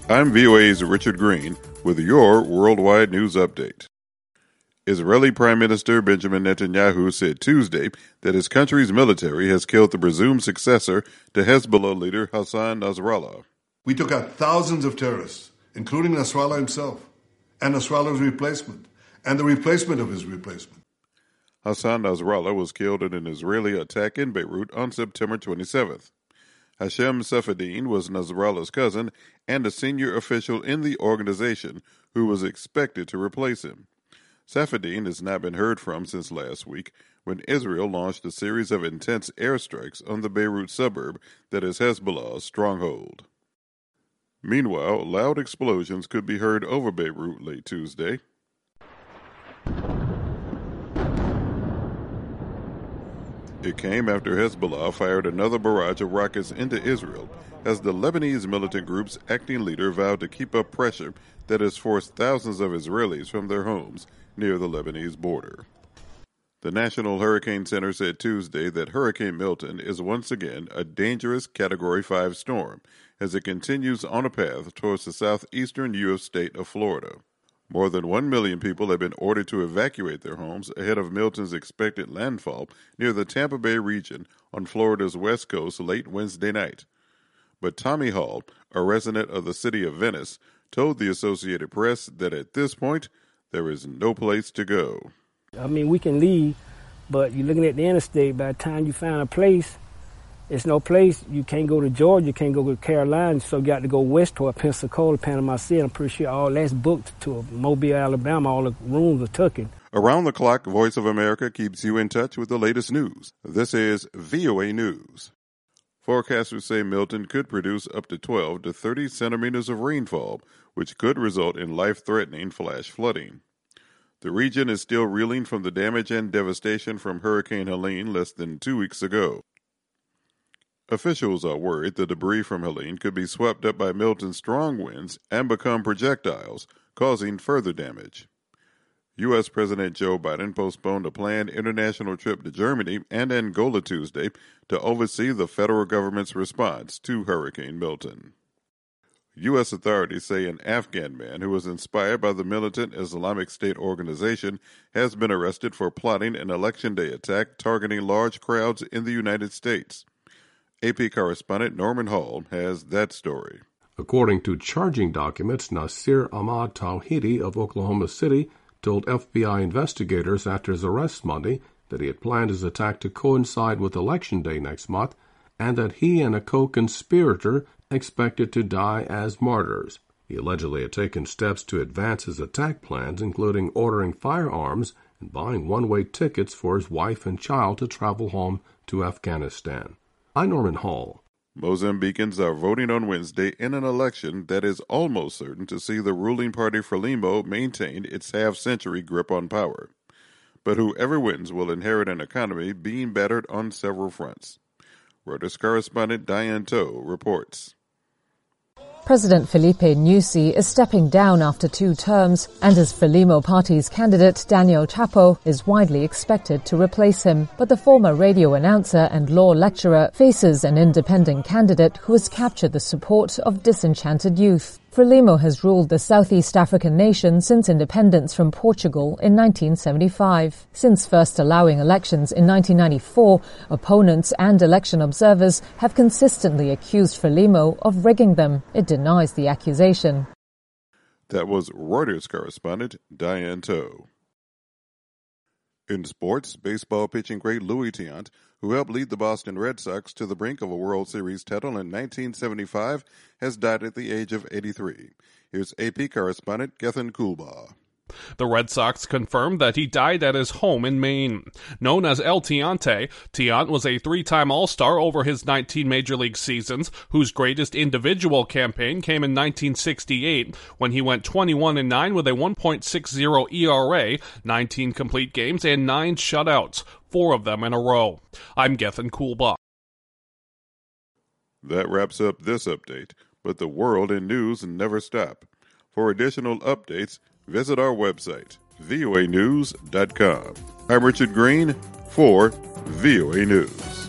I'm VOA's Richard Green with your Worldwide News Update. Israeli Prime Minister Benjamin Netanyahu said Tuesday that his country's military has killed the presumed successor to Hezbollah leader Hassan Nasrallah. We took out thousands of terrorists, including Nasrallah himself, and Nasrallah's replacement, and the replacement of his replacement. Hassan Nasrallah was killed in an Israeli attack in Beirut on September 27th. Hashem Safieddine was Nasrallah's cousin and a senior official in the organization who was expected to replace him. Safieddine has not been heard from since last week when Israel launched a series of intense airstrikes on the Beirut suburb that is Hezbollah's stronghold. Meanwhile, loud explosions could be heard over Beirut late Tuesday. It came after Hezbollah fired another barrage of rockets into Israel as the Lebanese militant group's acting leader vowed to keep up pressure that has forced thousands of Israelis from their homes near the Lebanese border. The National Hurricane Center said Tuesday that Hurricane Milton is once again a dangerous Category 5 storm as it continues on a path towards the southeastern U.S. state of Florida. More than 1 million people have been ordered to evacuate their homes ahead of Milton's expected landfall near the Tampa Bay region on Florida's west coast late Wednesday night. But Tommy Hall, a resident of the city of Venice, told the Associated Press that at this point, there is no place to go. I mean, we can leave, but you're looking at the interstate. By the time you find a place, it's no place. You can't go to Georgia, you can't go to Carolina, so you got to go west toward Pensacola, Panama City. I'm pretty sure all that's booked to Mobile, Alabama. All the rooms are taken. Around the clock, Voice of America keeps you in touch with the latest news. This is VOA News. Forecasters say Milton could produce up to 12 to 30 centimeters of rainfall, which could result in life-threatening flash flooding. The region is still reeling from the damage and devastation from Hurricane Helene less than 2 weeks ago. Officials are worried the debris from Helene could be swept up by Milton's strong winds and become projectiles, causing further damage. U.S. President Joe Biden postponed a planned international trip to Germany and Angola Tuesday to oversee the federal government's response to Hurricane Milton. U.S. authorities say an Afghan man who was inspired by the militant Islamic State organization has been arrested for plotting an Election Day attack targeting large crowds in the United States. AP correspondent Norman Hall has that story. According to charging documents, Nasir Ahmad Tawhidi of Oklahoma City told FBI investigators after his arrest Monday that he had planned his attack to coincide with Election Day next month and that he and a co-conspirator expected to die as martyrs. He allegedly had taken steps to advance his attack plans, including ordering firearms and buying one-way tickets for his wife and child to travel home to Afghanistan. I'm Norman Hall. Mozambicans are voting on Wednesday in an election that is almost certain to see the ruling party Frelimo maintain its half-century grip on power. But whoever wins will inherit an economy being battered on several fronts. Reuters correspondent Diane Toe reports. President Filipe Nyusi is stepping down after 2 terms, and his Frelimo party's candidate Daniel Chapo is widely expected to replace him. But the former radio announcer and law lecturer faces an independent candidate who has captured the support of disenchanted youth. Frelimo has ruled the Southeast African nation since independence from Portugal in 1975. Since first allowing elections in 1994, opponents and election observers have consistently accused Frelimo of rigging them. It denies the accusation. That was Reuters correspondent Diane Toe. In sports, baseball pitching great Louis Tiant, who helped lead the Boston Red Sox to the brink of a World Series title in 1975, has died at the age of 83. Here's AP correspondent Gethin Coolbaugh. The Red Sox confirmed that he died at his home in Maine. Known as El Tiante, Tiant was a 3-time All-Star over his 19 Major League seasons, whose greatest individual campaign came in 1968, when he went 21-9 with a 1.60 ERA, 19 complete games, and 9 shutouts, 4 of them in a row. I'm Gethin Coolbaugh. That wraps up this update, but the world and news never stop. For additional updates, visit our website, voanews.com. I'm Richard Green for VOA News.